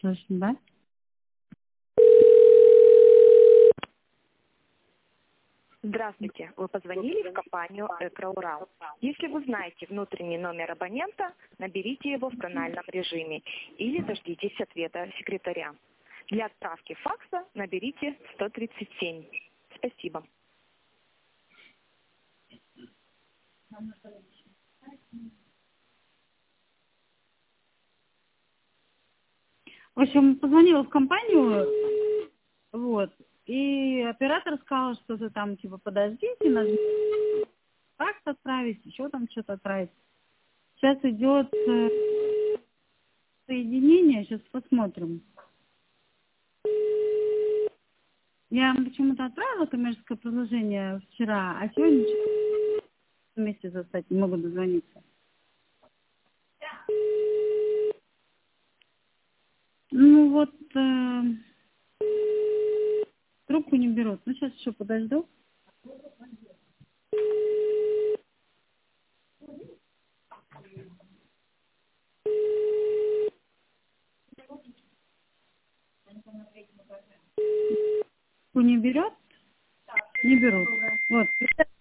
Слышно, да? Здравствуйте. Вы позвонили в компанию «Экроурал». Если вы знаете внутренний номер абонента, наберите его в тональном режиме или дождитесь ответа секретаря. Для отправки факса наберите 137. Спасибо. В общем, позвонила в компанию, вот, и оператор сказал, что-то там, типа, подождите, надо факс отправить, еще там что-то отправить. Сейчас идет соединение, сейчас посмотрим. Я вам почему-то отправила коммерческое предложение вчера, а сегодня вместе застать не могу дозвониться. Ну вот, трубку не берут. Ну, сейчас еще подожду. Трубку не берет? Не берут. Вот.